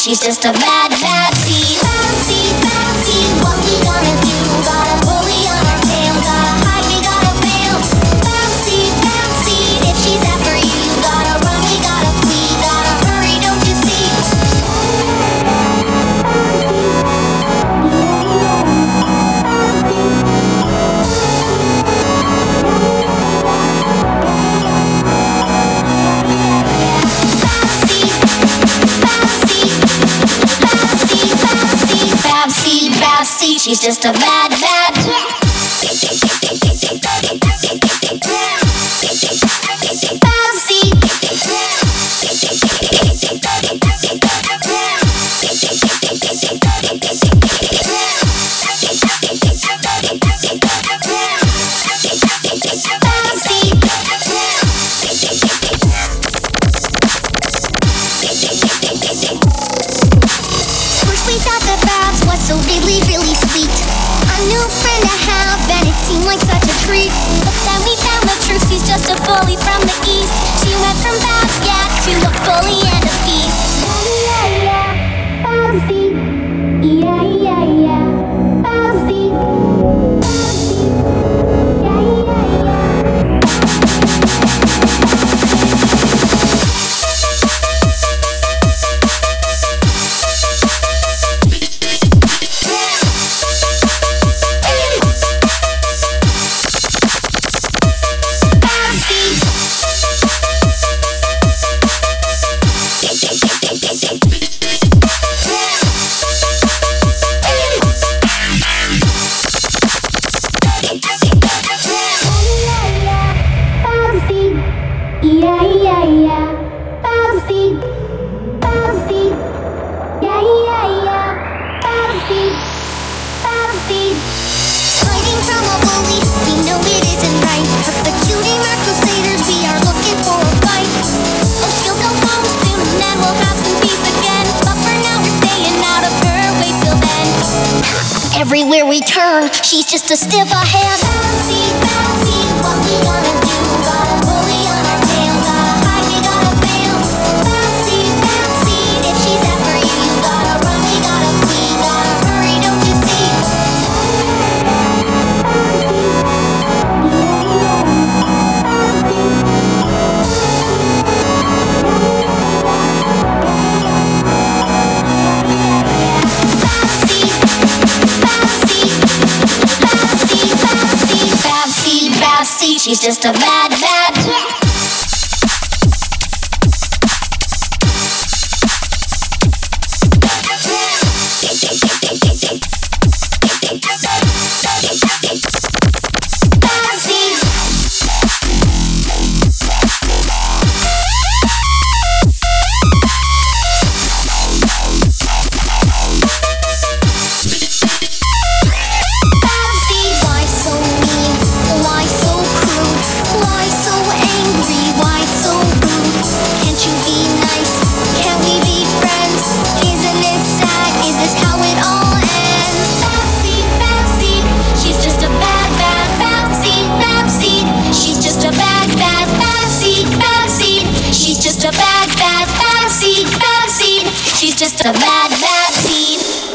She's just a bad, bad seed. Bad seed, bad seed. What we gonna do? Got a bully on our tail. Gotta hide, we gotta bail. Bad seed, bad seed. If she's after you, you gotta run, we gotta flee. Gotta hurry, don't you see? She's just a bad, bad. First we thought the babs was so really, really sweet. A new friend to have, and it seemed like such a treat. But then we found the truth, she's just a bully from the east. She went from babs, yeah, to a bully and a beast. Yeah, yeah, Babsy. Yeah, yeah, yeah, Babsy. Yeah, yeah, yeah. Yeah, yeah, yeah, Babsy, Babsy. Yeah, yeah, yeah, Babsy, Babsy. Hiding from a bully, we know it isn't right. Persecuting our crusaders, we are looking for a fight. Oh, she'll go home soon, and then we'll have some peace again. But for now, we're staying out of her way till then. Everywhere we turn, she's just a stiff ahead. Babsy, Babsy, what we gonna do? Got a bully on our tail, gotta hide, we gotta bail. Babsy, Babsy, if she's after you, you gotta run, we gotta flee. Gotta hurry, don't you see? Babsy, she's just a bad, bad. Just a bad, bad seed. She's just a bad, bad seed.